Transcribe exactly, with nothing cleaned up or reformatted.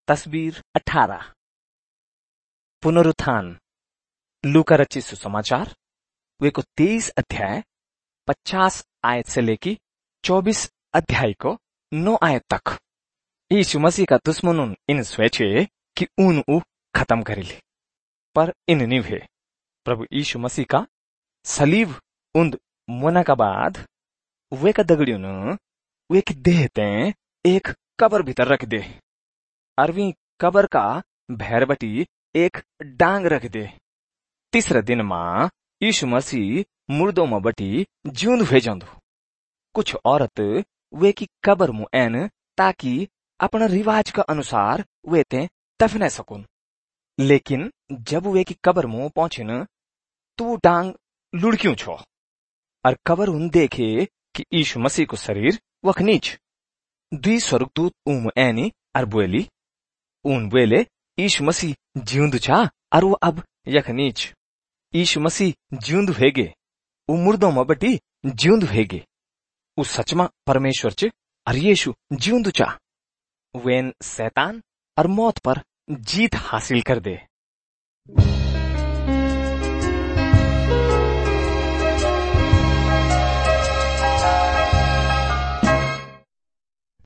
तस्वीर अठारह। पुनरुत्थान। लूका रचित सुसमाचार वे को तेईस अध्याय पचास आयत से लेकर चौबीस अध्याय को नौ आयत तक। यीशु मसीह का दुश्मन इन स्वेच्छे कि ऊन उ खत्म करेले, पर इन निभे प्रभु यीशु मसीह का सलीब उन्द मोना का बाद वे का दगड़ियों न वे की देह ते एक कबर भीतर रख दे, अरवी कबर का भैर बटी एक डांग रख दे। तीसरे दिन मां यीशु मसीह मुर्दों में बटी ज्यूंद हुए जांदू। कुछ औरत वे की कबर मुं एन ताकि अपना रिवाज का अनुसार वे ते दफने सकुन, लेकिन जब वे की कबर मुंह पहुंचे न तो डांग लुढ़क्यूं छो और कबर उन देखे कि यीशु मसीह को शरीर वख नीच। द्वि स्वर्गदूत ऊम एनी और बोली ऊन बोले यीशु मसीह ज्यूंद छा और वो अब यख नीच। यीशु मसीह ज्यूंद हेगे, वो मुर्दों में बटी ज्यूंद हेगे। उस सचमा परमेश्वर च और यीशु ज्यूंद चा। वेन शैतान और मौत पर जीत हासिल कर दे।